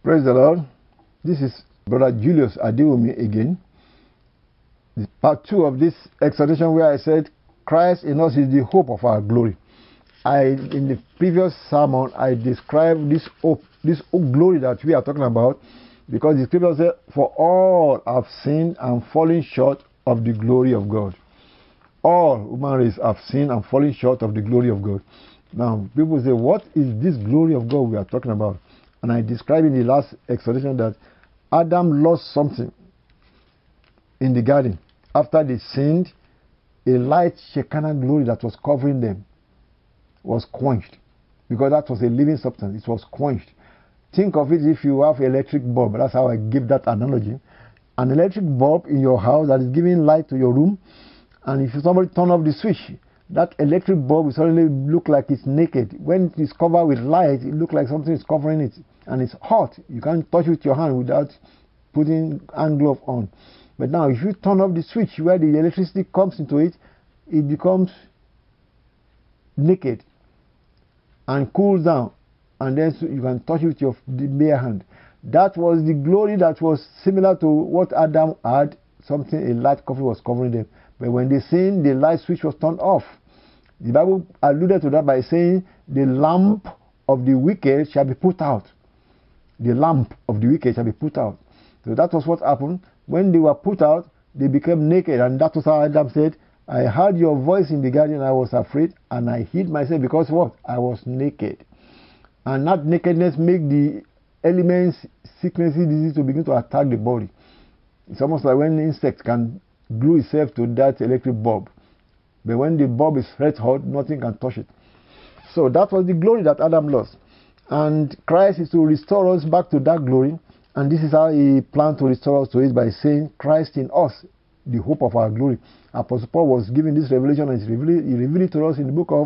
Praise the Lord. This is Brother Julius Adewumi again. This part 2 of this exhortation where I said, Christ in us is the hope of our glory. In the previous sermon, I described this hope, glory that we are talking about, because the scripture said, for all have sinned and fallen short of the glory of God. All human race have sinned and fallen short of the glory of God. Now, people say, what is this glory of God we are talking about? And I described in the last exhortation that Adam lost something in the garden. After they sinned, a light Shekinah glory that was covering them was quenched, because that was a living substance. It was quenched. Think of it if you have an electric bulb. That's how I give that analogy. An electric bulb in your house that is giving light to your room, and if somebody turn off the switch, that electric bulb will suddenly look like it's naked. When it is covered with light, it looks like something is covering it, and it's hot. You can't touch it with your hand without putting hand glove on. But now, if you turn off the switch where the electricity comes into it, it becomes naked and cools down, and then you can touch it with your bare hand. That was the glory that was similar to what Adam had. Something, a light covering was covering them. But when they sinned, the light switch was turned off. The Bible alluded to that by saying, the lamp of the wicked shall be put out. The lamp of the wicked shall be put out. So that was what happened. When they were put out, they became naked. And that was how Adam said, I heard your voice in the garden, I was afraid, and I hid myself because what? I was naked. And that nakedness made the elements, sicknesses, disease to begin to attack the body. It's almost like when insect can glue itself to that electric bulb. But when the bulb is red hot, nothing can touch it. So that was the glory that Adam lost. And Christ is to restore us back to that glory. And this is how he planned to restore us to it, by saying, Christ in us, the hope of our glory. Apostle Paul was given this revelation, and he revealed it to us in the book of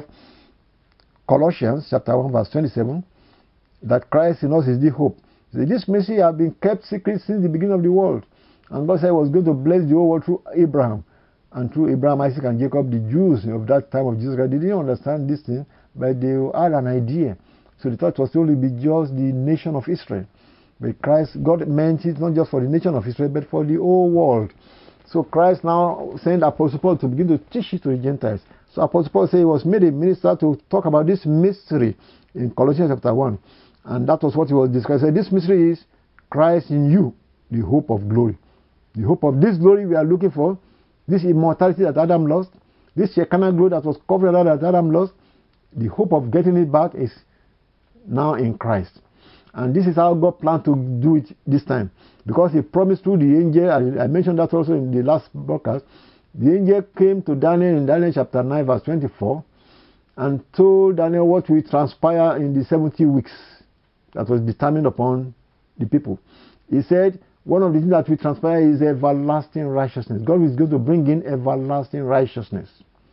Colossians chapter 1 verse 27, that Christ in us is the hope. So this mystery has been kept secret since the beginning of the world. And God said he was going to bless the whole world through Abraham. And through Abraham, Isaac, and Jacob, the Jews of that time of Jesus Christ, they didn't understand this thing, but they had an idea. So they thought it was only be just the nation of Israel. But Christ, God meant it not just for the nation of Israel, but for the whole world. So Christ now sent Apostle Paul to begin to teach it to the Gentiles. So Apostle Paul said he was made a minister to talk about this mystery in Colossians chapter 1. And that was what he was discussing. This mystery is Christ in you, the hope of glory. The hope of this glory we are looking for, this immortality that Adam lost, this Shekinah glory that was covered that Adam lost, the hope of getting it back is now in Christ. And this is how God planned to do it this time. Because he promised through the angel, and I mentioned that also in the last broadcast, the angel came to Daniel in Daniel chapter 9 verse 24 and told Daniel what will transpire in the 70 weeks that was determined upon the people. He said, one of the things that will transpire is everlasting righteousness. God is going to bring in everlasting righteousness.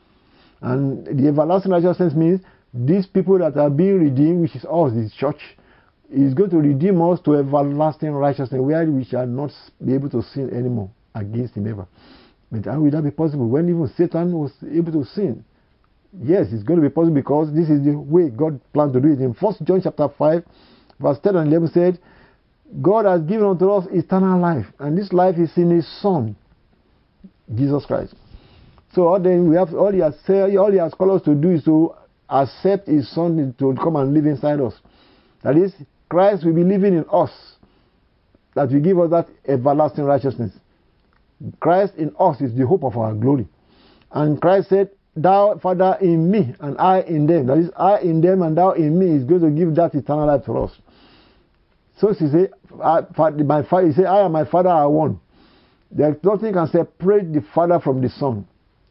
And the everlasting righteousness means these people that are being redeemed, which is us, the church, is going to redeem us to everlasting righteousness, where we shall not be able to sin anymore against him ever. But how will that be possible when even Satan was able to sin? Yes, it's going to be possible because this is the way God planned to do it. In 1 John chapter 5, verse 10 and 11 said, God has given unto us eternal life, and this life is in his Son, Jesus Christ. So then we have all he has called us to do is to accept his Son to come and live inside us. That is, Christ will be living in us, that will give us that everlasting righteousness. Christ in us is the hope of our glory. And Christ said, thou, Father, in me, and I in them. That is, I in them and thou in me is going to give that eternal life to us. So he said, my Father, he said, I and my Father are one. There's nothing can separate the Father from the Son.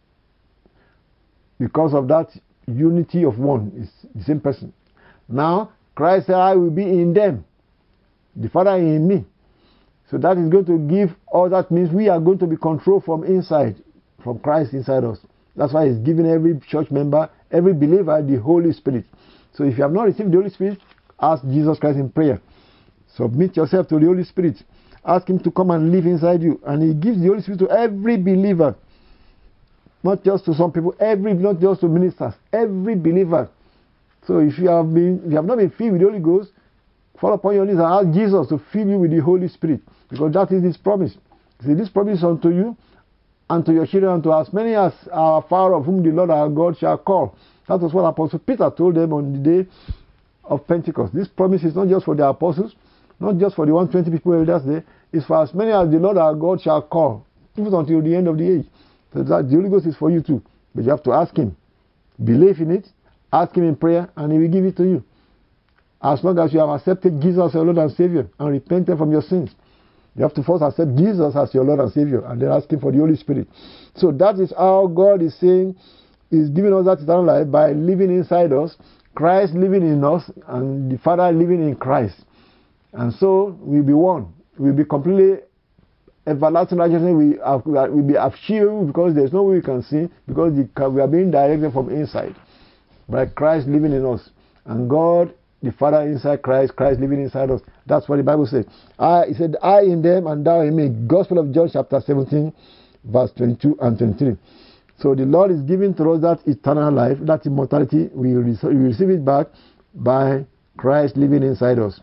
Because of that unity of one, is the same person. Now, Christ said, I will be in them, the Father in me. So that is going to give, all that means we are going to be controlled from inside, from Christ inside us. That's why he's giving every church member, every believer, the Holy Spirit. So if you have not received the Holy Spirit, ask Jesus Christ in prayer. Submit yourself to the Holy Spirit. Ask him to come and live inside you. And he gives the Holy Spirit to every believer. Not just to some people, not just to ministers, every believer. So if you have not been filled with the Holy Ghost, Fall upon your knees and ask Jesus to fill you with the Holy Spirit, because that is His promise. He said, this promise is unto you and to your children and to as many as are far of whom the Lord our God shall call. That was what Apostle Peter told them on the day of Pentecost. This promise is not just for the apostles, not just for the 120 people in that day. It's for as many as the Lord our God shall call, even until the end of the age. So that the Holy Ghost is for you too. But you have to ask Him. Believe in it, ask Him in prayer, and He will give it to you. As long as you have accepted Jesus as your Lord and Savior and repented from your sins. You have to first accept Jesus as your Lord and Savior and then ask Him for the Holy Spirit. So that is how God is saying, is giving us that eternal life by living inside us, Christ living in us, and the Father living in Christ. And so we'll be one. We'll be completely everlasting righteousness. We'll be achievable because there's no way we can see, because we are being directed from inside by Christ living in us. And God, the Father inside Christ, Christ living inside us. That's what the Bible says. He said, I in them and thou in me. Gospel of John chapter 17, verse 22 and 23. So the Lord is giving to us that eternal life, that immortality. We receive it back by Christ living inside us.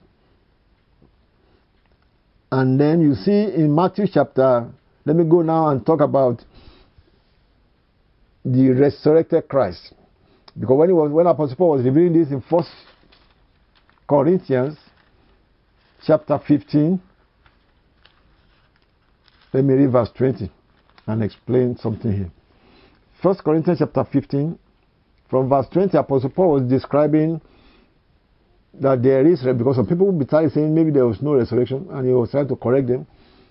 And then you see in Matthew chapter, let me go now and talk about the resurrected Christ. Because when Apostle Paul was revealing this in 1 Corinthians chapter 15, let me read verse 20 and explain something here. 1 Corinthians chapter 15, from verse 20, Apostle Paul was describing that there is, because some people will be saying maybe there was no resurrection, and he was trying to correct them.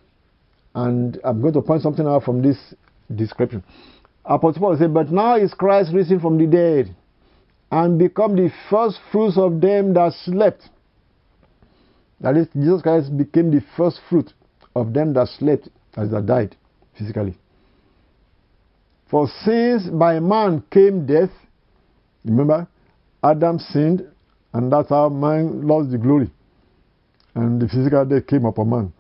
And I'm going to point something out from this description. Apostle Paul said, but now is Christ risen from the dead, and become the first fruits of them that slept. That is, Jesus Christ became the first fruit of them that slept, as that died physically. For since by man came death, remember, Adam sinned, and that's how man lost the glory, and the physical death came upon man.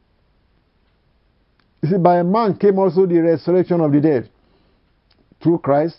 You see, by man came also the resurrection of the dead. Through Christ,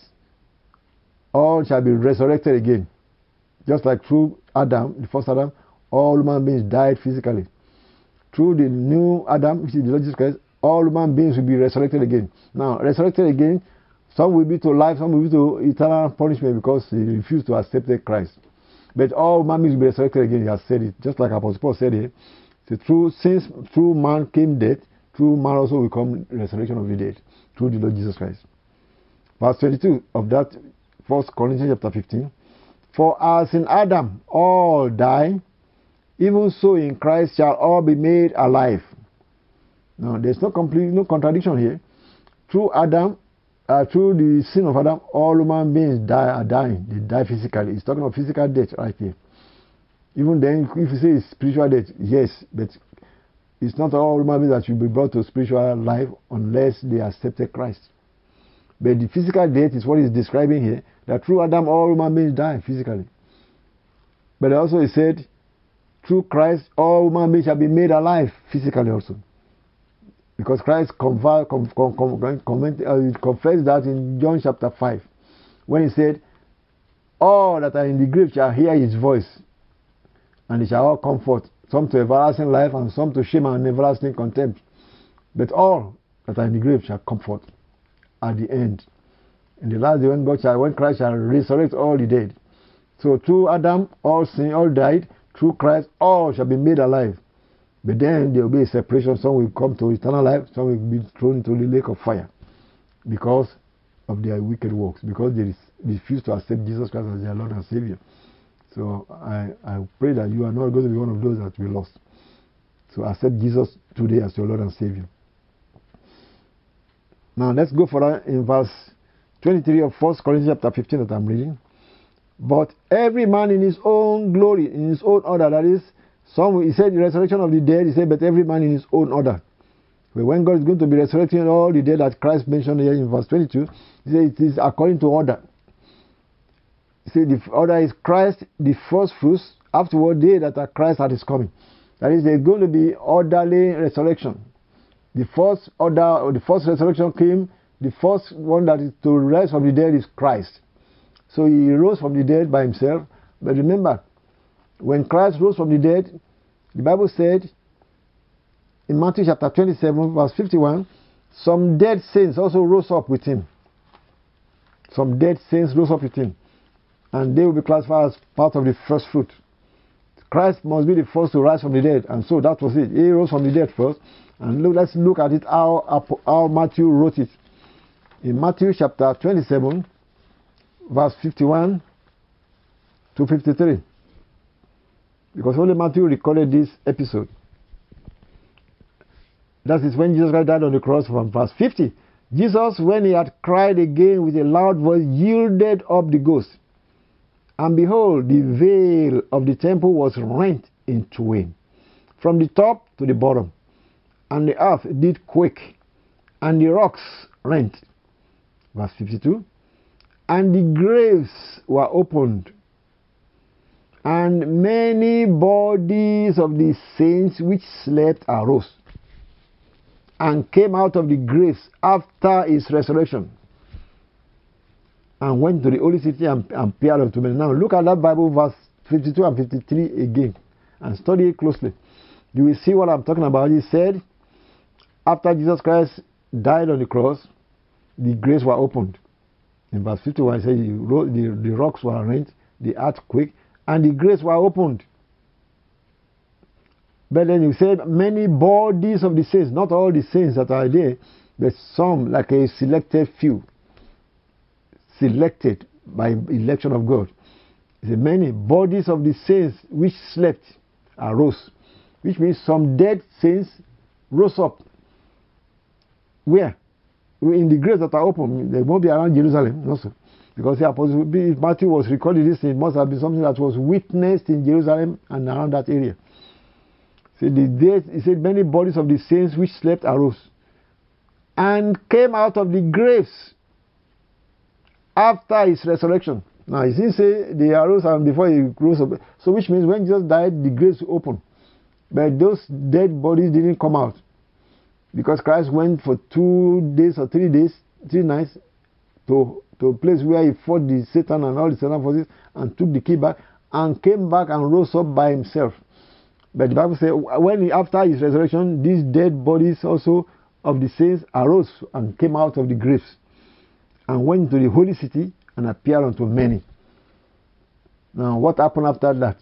all shall be resurrected again. Just like through Adam, the first Adam, all human beings died physically. Through the new Adam, which is the Lord Jesus Christ, all human beings will be resurrected again. Now, resurrected again, some will be to life, some will be to eternal punishment because they refuse to accept Christ. But all human beings will be resurrected again. He has said it, just like Apostle Paul said here. So since through man came death, through man also will come resurrection of the dead, through the Lord Jesus Christ. Verse 22 of that 1 Corinthians chapter 15. For as in Adam all die, even so in Christ shall all be made alive. Now there's no contradiction here. Through Adam, through the sin of Adam, all human beings are dying. They die physically. It's talking about physical death right here. Even then, if you say it's spiritual death, yes, but it's not all human beings that should be brought to spiritual life unless they accepted Christ. But the physical death is what he's describing here, that through Adam all human beings die physically. But also he said, through Christ all human beings shall be made alive physically also. Because Christ confessed that in John chapter 5, when he said, all that are in the grave shall hear his voice, and they shall all come forth, some to everlasting life and some to shame and everlasting contempt. But all that are in the grave shall come forth at the end. In the last day when Christ shall resurrect all the dead. So through Adam all sin, all died. Through Christ all shall be made alive. But then there will be a separation. Some will come to eternal life, some will be thrown into the lake of fire because of their wicked works, because they refuse to accept Jesus Christ as their Lord and Savior. So I pray that you are not going to be one of those that will be lost. So accept Jesus today as your Lord and Savior. Now let's go further in verse 23 of 1 Corinthians chapter 15 that I'm reading. But every man in his own glory, in his own order, that is, he said the resurrection of the dead, he said, but every man in his own order. But when God is going to be resurrecting all the dead that Christ mentioned here in verse 22, he said it is according to order. He said the order is Christ, the first fruits, afterward they that are Christ that is coming. That is, there's going to be orderly resurrection. The first order, or the first resurrection came, the first one that is to rise from the dead is Christ. So he rose from the dead by himself. But remember, When Christ rose from the dead, the Bible said in Matthew chapter 27, verse 51, some dead saints also rose up with him. Some dead saints rose up with him. And they will be classified as part of the first fruit. Christ must be the first to rise from the dead. And so that was it. He rose from the dead first. And let's look at it how Matthew wrote it. In Matthew chapter 27, verse 51 to 53. Because only Matthew recorded this episode. That is when Jesus Christ died on the cross, from verse 50. Jesus, when he had cried again with a loud voice, yielded up the ghost. And behold, the veil of the temple was rent in twain, from the top to the bottom. And the earth did quake, and the rocks rent. Verse 52. And the graves were opened, and many bodies of the saints which slept arose, and came out of the graves after his resurrection, and went to the holy city and appeared unto many. Now look at that Bible verse 52 and 53 again, and study it closely. You will see what I'm talking about. He said, after Jesus Christ died on the cross, the graves were opened. In verse 51, he said the rocks were rent, the earth quaked, and the graves were opened. But then you said many bodies of the saints, not all the saints that are there, but some, like a selected few, selected by election of God. He said many bodies of the saints which slept arose, which means some dead saints rose up. Where? In the graves that are open. They won't be around Jerusalem also. Because the Apostle, if Matthew was recording this, it must have been something that was witnessed in Jerusalem and around that area. So he said many bodies of the saints which slept arose, and came out of the graves after his resurrection. Now he didn't say they arose and before he rose up. So which means when Jesus died, the graves opened. But those dead bodies didn't come out. Because Christ went for 2 days or 3 days, 3 nights, to a place where he fought the Satan and all the Satan forces, and took the key back, and came back and rose up by himself. But the Bible says, after his resurrection, these dead bodies also of the saints arose and came out of the graves, and went to the holy city and appeared unto many. Now, what happened after that?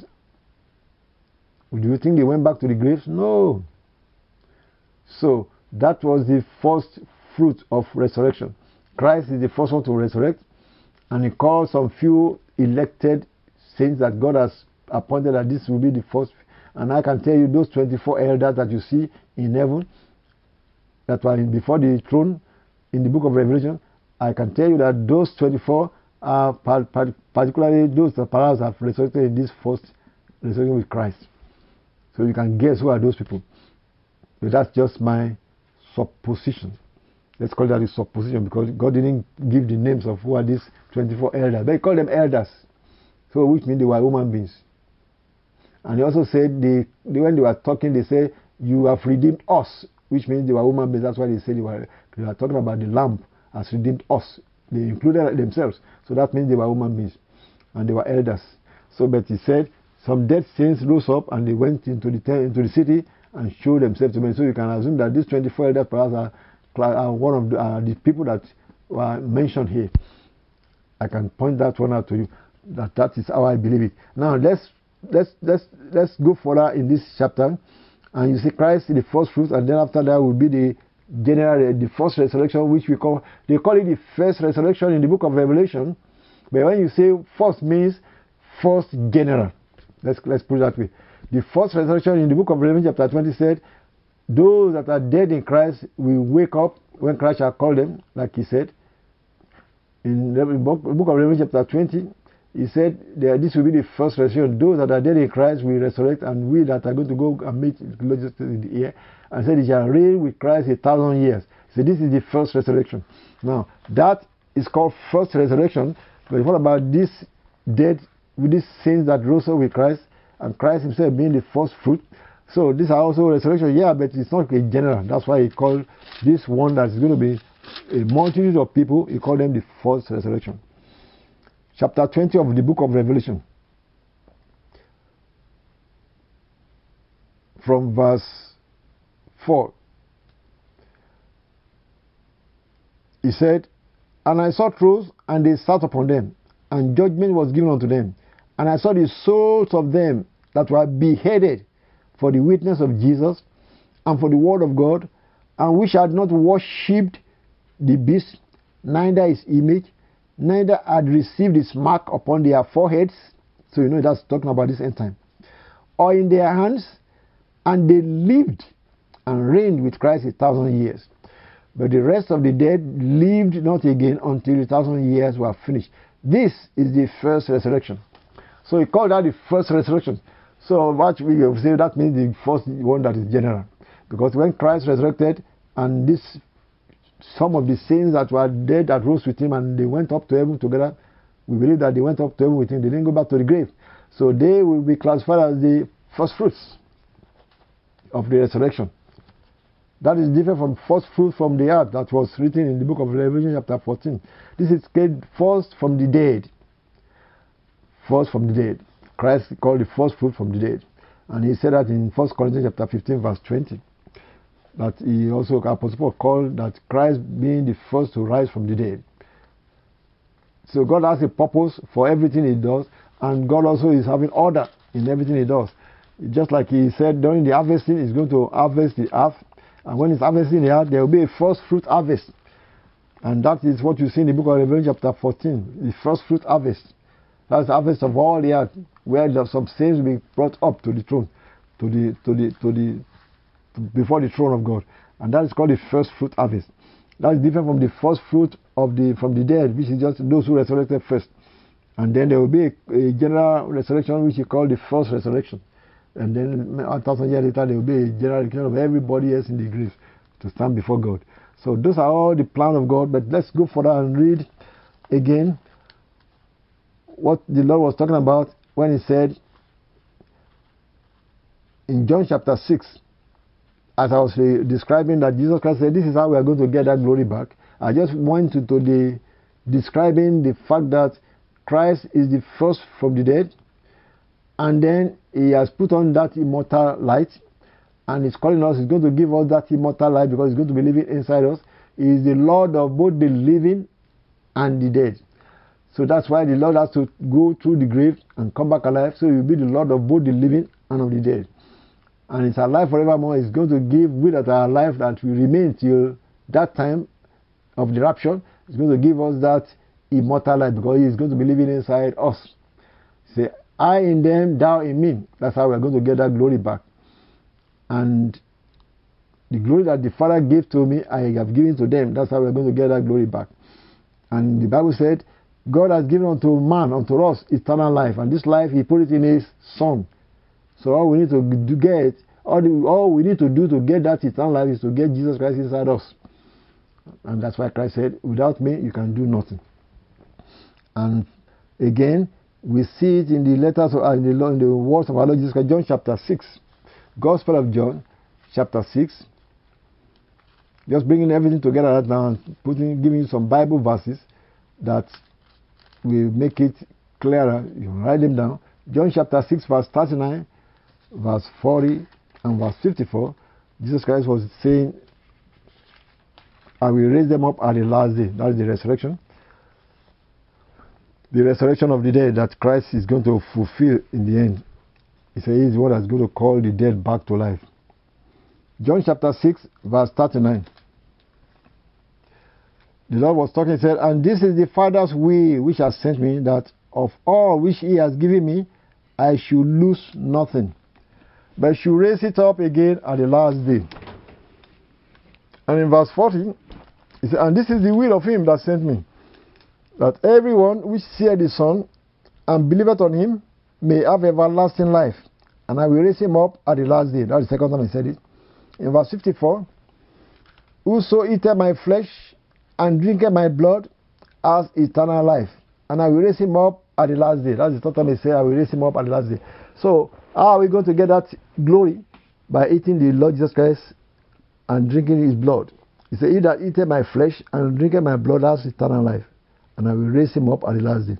Do you think they went back to the graves? No. So, that was the first fruit of resurrection. Christ is the first one to resurrect, and he called some few elected saints that God has appointed that this will be the first. And I can tell you those 24 elders that you see in heaven that were before the throne in the book of Revelation, I can tell you that those 24 are particularly those that perhaps have resurrected in this first resurrection with Christ. So you can guess who are those people. But that's just my supposition. Let's call that a supposition, because God didn't give the names of who are these 24 elders. But he called them elders. So which means they were human beings. And he also said, when they were talking, they said, you have redeemed us, which means they were human beings. That's why they said they were talking about the Lamb has redeemed us. They included themselves. So that means they were human beings. And they were elders. So, but he said, some dead saints rose up and they went into the city and showed themselves to men. So you can assume that these 24 elders perhaps are one of the people that were mentioned here. I can point that one out to you. That is how I believe it. Now let's go further in this chapter, and you see Christ is the first fruit, and then after that will be the first resurrection, which they call it the first resurrection in the book of Revelation. But when you say first, means first general. Let's put it that way. The first resurrection in the book of Revelation chapter 20 said, those that are dead in Christ will wake up when Christ shall call them, like he said. In the book of Revelation chapter 20, he said this will be the first resurrection. Those that are dead in Christ will resurrect, and we that are going to go and meet Jesus in the air. And said, he shall reign with Christ 1,000 years. So this is the first resurrection. Now, that is called first resurrection. But what about this dead, with these saints that rose up with Christ, and Christ himself being the first fruit? So these are also resurrection, yeah, but it's not a general. That's why he called this one that's going to be a multitude of people, he called them the first resurrection. Chapter 20 of the book of Revelation. from verse 4. He said, "And I saw thrones, and they sat upon them, and judgment was given unto them. And I saw the souls of them that were beheaded for the witness of Jesus, and for the word of God, and which had not worshipped the beast, neither his image, neither had received his mark upon their foreheads." So you know that's talking about this end time. "Or in their hands, and they lived and reigned with Christ 1,000 years. But the rest of the dead lived not again until the 1,000 years were finished." This is the first resurrection. So he called that the first resurrection. So what we say, that means the first one that is general. Because when Christ resurrected, and this, some of the saints that were dead that rose with him, and they went up to heaven together, we believe that they went up to heaven with him. They didn't go back to the grave. So they will be classified as the first fruits of the resurrection. That is different from first fruit from the earth that was written in the book of Revelation chapter 14. This is called first from the dead. First from the dead. Christ called the first fruit from the dead. And he said that in 1 Corinthians chapter 15 verse 20. That he also, Apostle Paul called that Christ being the first to rise from the dead. So God has a purpose for everything he does, and God also is having order in everything he does. Just like he said during the harvesting, he's going to harvest the earth. And when it's harvesting the earth, there will be a first fruit harvest. And that is what you see in the book of Revelation chapter 14, the first fruit harvest. That's the harvest of all the earth, where some saints will be brought up to the throne, before the throne of God. And that is called the first fruit harvest. That is different from the first fruit from the dead, which is just those who resurrected first. And then there will be a general resurrection, which is called the first resurrection. And then 1,000 years later, there will be a general resurrection of everybody else in the grave to stand before God. So those are all the plan of God. But let's go further and read again what the Lord was talking about when he said in John chapter 6, as I was describing that Jesus Christ said, this is how we are going to get that glory back. I just went to the describing the fact that Christ is the first from the dead, and then he has put on that immortal light, and he's calling us, he's going to give us that immortal light because he's going to be living inside us. He is the Lord of both the living and the dead. So that's why the Lord has to go through the grave and come back alive. So he will be the Lord of both the living and of the dead. And it's alive forevermore. He's going to give with us our life that will remain till that time of the rapture. He's going to give us that immortal life because he's going to be living inside us. Say, I in them, thou in me. That's how we're going to get that glory back. And the glory that the Father gave to me, I have given to them. That's how we're going to get that glory back. And the Bible said, God has given unto man, unto us, eternal life. And this life, he put it in his Son. So all we need to all we need to do to get that eternal life is to get Jesus Christ inside us. And that's why Christ said, without me, you can do nothing. And again, we see it in the letters, in the words of our Lord Jesus Christ, John chapter 6. Gospel of John, chapter 6. Just bringing everything together right now and giving you some Bible verses that will make it clearer. You can write them down. John chapter 6, verse 39, verse 40, and verse 54. Jesus Christ was saying, I will raise them up at the last day. That is the resurrection. The resurrection of the dead that Christ is going to fulfill in the end. He says he's the one that's going to call the dead back to life. John chapter 6, verse 39. The Lord was talking, he said, and this is the Father's will which has sent me, that of all which he has given me, I should lose nothing, but should raise it up again at the last day. And in verse 40, he said, and this is the will of him that sent me, that everyone which seeth the Son and believeth on him may have everlasting life, and I will raise him up at the last day. That's the second time he said it. In verse 54, whoso eateth my flesh and drinketh my blood has eternal life, and I will raise him up at the last day. That's the third time he said, I will raise him up at the last day. So, how are we going to get that glory? By eating the Lord Jesus Christ and drinking his blood. He said, he that eateth my flesh and drinketh my blood has eternal life, and I will raise him up at the last day.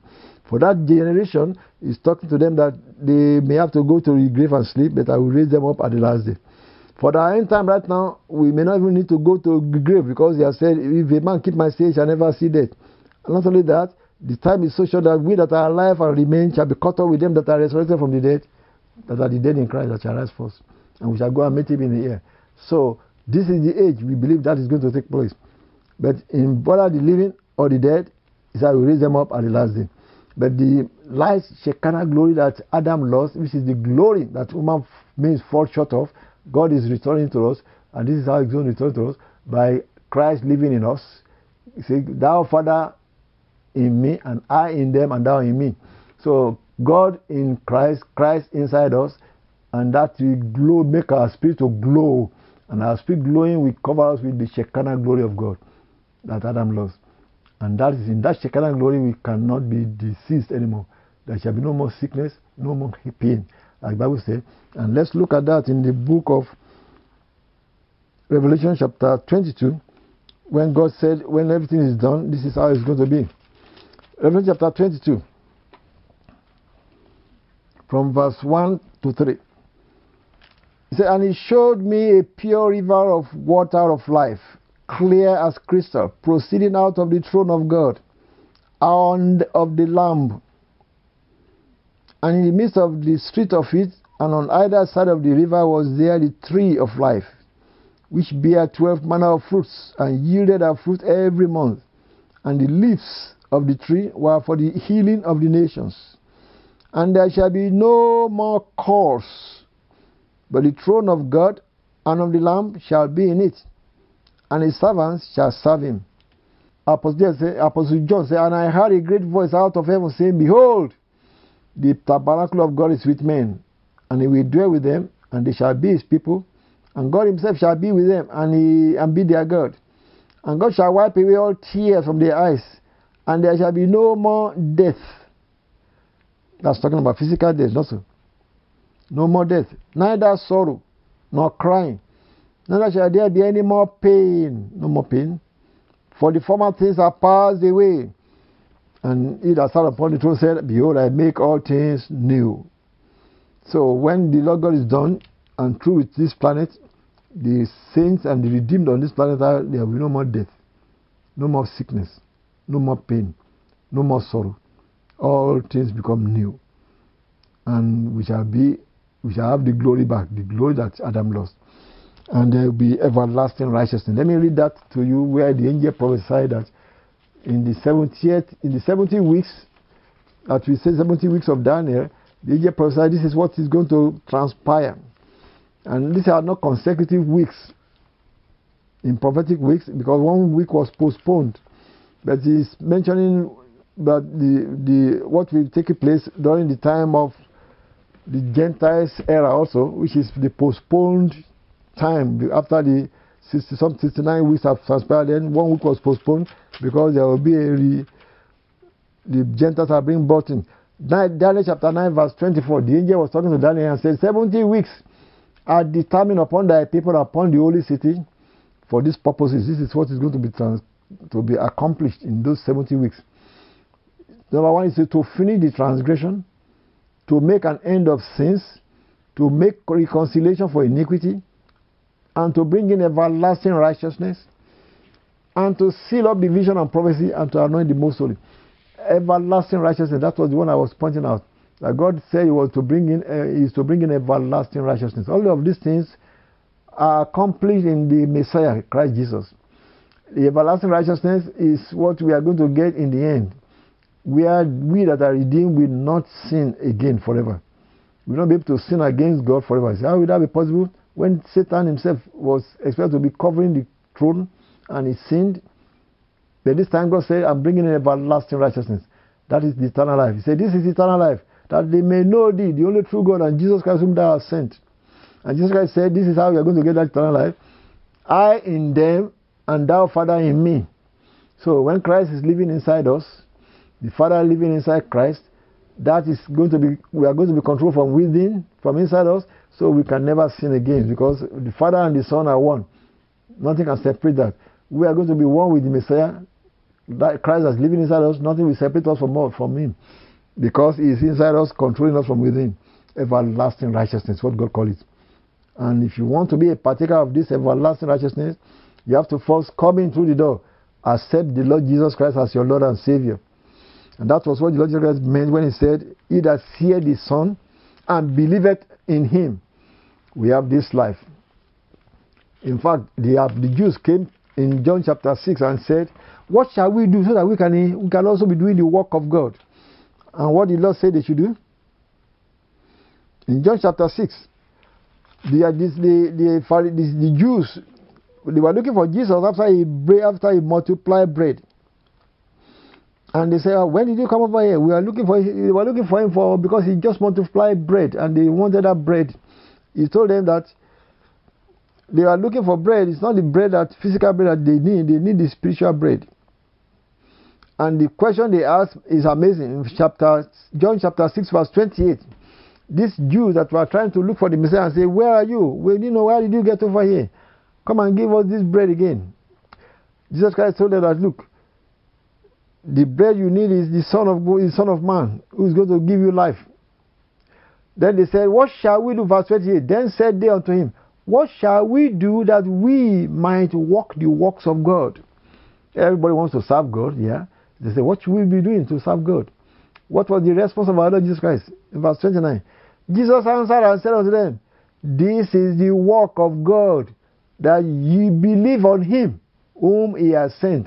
For that generation, he's talking to them that they may have to go to the grave and sleep, but I will raise them up at the last day. For the end time right now, we may not even need to go to the grave, because he has said, if a man keep my saying, shall never see death. And not only that, the time is so short that we that are alive and remain shall be caught up with them that are resurrected from the dead, that are the dead in Christ, that shall rise first. And we shall go and meet him in the air. So, this is the age we believe that is going to take place. But in whether the living or the dead, he said, I will raise them up at the last day. But the light Shekinah glory that Adam lost, which is the glory that woman means fall short of, God is returning to us, and this is how He's going to return to us, by Christ living in us. He said, thou Father in me, and I in them, and thou in me. So God in Christ, Christ inside us, and that will glow, make our spirit to glow, and our spirit glowing will cover us with the Shekinah glory of God that Adam lost. And that is in that Shekinah glory we cannot be diseased anymore. There shall be no more sickness, no more pain, like the Bible says. And let's look at that in the book of Revelation chapter 22, when God said, when everything is done, this is how it's going to be. Revelation chapter 22, from verse 1 to 3. He said, and he showed me a pure river of water of life, clear as crystal, proceeding out of the throne of God and of the Lamb. And in the midst of the street of it, and on either side of the river, was there the tree of life, which bare 12 manner of fruits, and yielded her fruit every month. And the leaves of the tree were for the healing of the nations. And there shall be no more curse, but the throne of God and of the Lamb shall be in it, and his servants shall serve him. Apostle John said, and I heard a great voice out of heaven saying, behold, the tabernacle of God is with men, and he will dwell with them, and they shall be his people, and God himself shall be with them, and be their God. And God shall wipe away all tears from their eyes, and there shall be no more death. That's talking about physical death, not so. No more death, neither sorrow, nor crying, neither shall there be any more pain. No more pain. For the former things are passed away. And he that sat upon the throne said, behold, I make all things new. So when the Lord God is done, and through with this planet, the saints and the redeemed on this planet, there will be no more death, no more sickness, no more pain, no more sorrow. All things become new. And we shall have the glory back, the glory that Adam lost. And there will be everlasting righteousness. Let me read that to you, where the angel prophesied that in the 70 weeks, that we say 70 weeks of Daniel, the angel prophesied this is what is going to transpire. And these are not consecutive weeks in prophetic weeks, because one week was postponed. But he's mentioning that what will take place during the time of the Gentiles era also, which is the postponed time after the 69 weeks have transpired. Then 1 week was postponed because there will be the Gentiles are being brought in. Daniel chapter 9 verse 24, the angel was talking to Daniel and said, 70 weeks are determined upon thy people, upon the holy city, for these purposes. This is what is going to be accomplished in those 70 weeks. Number one is to finish the transgression, to make an end of sins, to make reconciliation for iniquity, and to bring in everlasting righteousness, and to seal up the vision and prophecy, and to anoint the most holy. Everlasting righteousness, that was the one I was pointing out. That God said He was to bring in, is to bring in everlasting righteousness. All of these things are accomplished in the Messiah, Christ Jesus. The everlasting righteousness is what we are going to get in the end. We that are redeemed will not sin again forever. We will not be able to sin against God forever. So how will that be possible? When Satan himself was expected to be covering the throne and he sinned, but this time God said, I'm bringing in everlasting righteousness. That is the eternal life. He said, this is eternal life, that they may know thee, the only true God, and Jesus Christ whom thou hast sent. And Jesus Christ said, this is how we are going to get that eternal life. I in them, and thou, Father, in me. So when Christ is living inside us, the Father living inside Christ, that is going to be, we are going to be controlled from within, from inside us, so we can never sin again, because the Father and the Son are one. Nothing can separate that. We are going to be one with the Messiah. That Christ is living inside us, nothing will separate us from Him. because He is inside us, controlling us from within. Everlasting righteousness, what God calls it. And if you want to be a partaker of this everlasting righteousness, you have to first come in through the door, accept the Lord Jesus Christ as your Lord and Savior. And that was what the Lord Jesus Christ meant when He said, "He that seeth the Son and believeth in Him, we have this life." In fact, the Jews came in John chapter 6 and said, "What shall we do so that we can also be doing the work of God?" And what did the Lord say they should do? In John chapter 6, the Jews, they were looking for Jesus after he multiplied bread. And they said, "When did you come over here? We were looking for him because he just multiplied bread, and they wanted that bread." He told them that they are looking for bread. It's not the bread, that physical bread that they need the spiritual bread. And the question they asked is amazing. In John chapter 6 verse 28, these Jews that were trying to look for the Messiah and say, "Where are you? Where did you get over here? Come and give us this bread again." Jesus Christ told them that, "Look, the bread you need is the Son of Man, who is going to give you life." Then they said, "What shall we do?" Verse 28. Then said they unto him, "What shall we do that we might walk the works of God?" Everybody wants to serve God, yeah. They say, "What should we be doing to serve God?" What was the response of our Lord Jesus Christ? In verse 29, Jesus answered and said unto them, "This is the work of God, that ye believe on Him whom He has sent."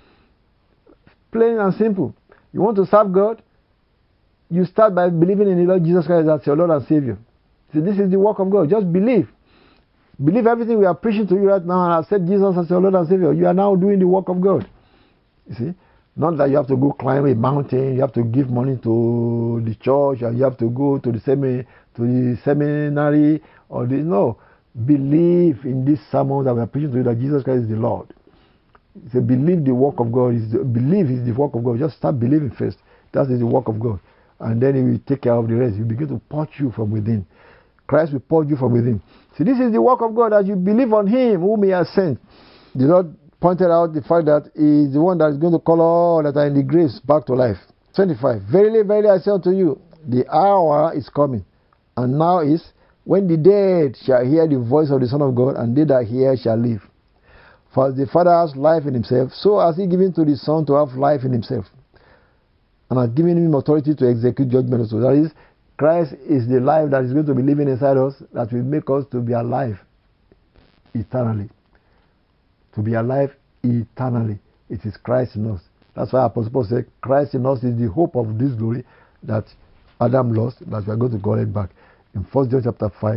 Plain and simple. You want to serve God? You start by believing in the Lord Jesus Christ as your Lord and Savior. So this is the work of God. Just believe. Believe everything we are preaching to you right now, and accept Jesus as your Lord and Savior. You are now doing the work of God. You see? Not that you have to go climb a mountain, you have to give money to the church, and you have to go to the seminary, no. Believe in this sermon that we are preaching to you, that Jesus Christ is the Lord. So believe the work of God. Believe is the work of God. Just start believing first. That is the work of God. And then He will take care of the rest. He will begin to purge you from within. Christ will purge you from within. So this is the work of God, that you believe on Him whom He has sent. The Lord pointed out the fact that He is the one that is going to call all that are in the graves back to life. 25. Verily, verily, I say unto you, the hour is coming, and now is, when the dead shall hear the voice of the Son of God, and they that hear shall live. For as the Father has life in Himself, so has He given to the Son to have life in Himself, and has given Him authority to execute judgment also. That is, Christ is the life that is going to be living inside us, that will make us to be alive eternally. To be alive eternally. It is Christ in us. That's why Apostle Paul said, "Christ in us is the hope of this glory that Adam lost, that we are going to call it back." In 1 John chapter 5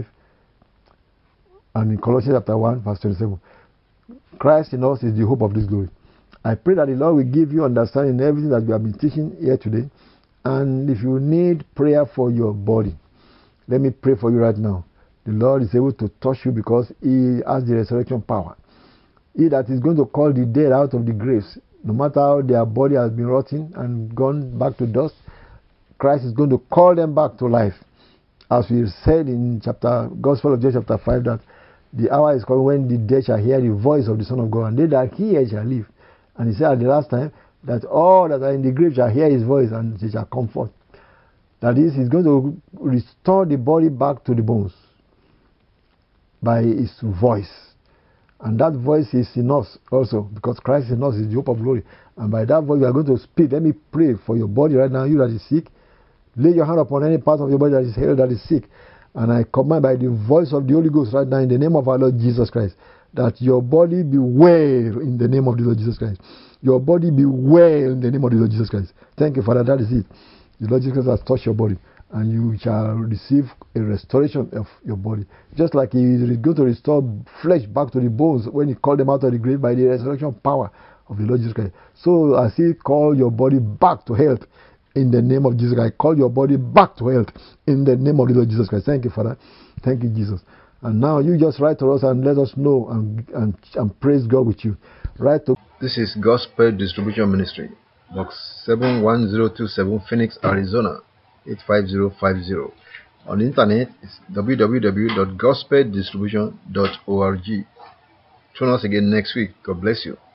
and in Colossians chapter 1 verse 27. Christ in us is the hope of this glory. I pray that the Lord will give you understanding in everything that we have been teaching here today. And if you need prayer for your body, let me pray for you right now. The Lord is able to touch you because He has the resurrection power. He that is going to call the dead out of the graves, no matter how their body has been rotting and gone back to dust, Christ is going to call them back to life. As we said in Gospel of John chapter 5, that the hour is coming when the dead shall hear the voice of the Son of God, and they that hear shall live. And He said at the last time that all that are in the grave shall hear His voice, and they shall come forth. That is, He's going to restore the body back to the bones by His voice. And that voice is in us also, because Christ in us is the hope of glory. And by that voice we are going to speak. Let me pray for your body right now, you that is sick. Lay your hand upon any part of your body that is held, that is sick. And I command by the voice of the Holy Ghost right now, in the name of our Lord Jesus Christ, that your body be well in the name of the Lord Jesus Christ. Your body be well in the name of the Lord Jesus Christ. Thank you, Father. That is it. The Lord Jesus Christ has touched your body, and you shall receive a restoration of your body. Just like He is going to restore flesh back to the bones when He called them out of the grave by the resurrection power of the Lord Jesus Christ. So as He called your body back to health, in the name of Jesus Christ, call your body back to health in the name of the Lord Jesus Christ. Thank you, Father. Thank you, Jesus. And now you just write to us and let us know and praise God with you. Write to. This is Gospel Distribution Ministry, Box 71027, Phoenix, Arizona 85050. On the internet, it's www.gospeldistribution.org. Join us again next week. God bless you.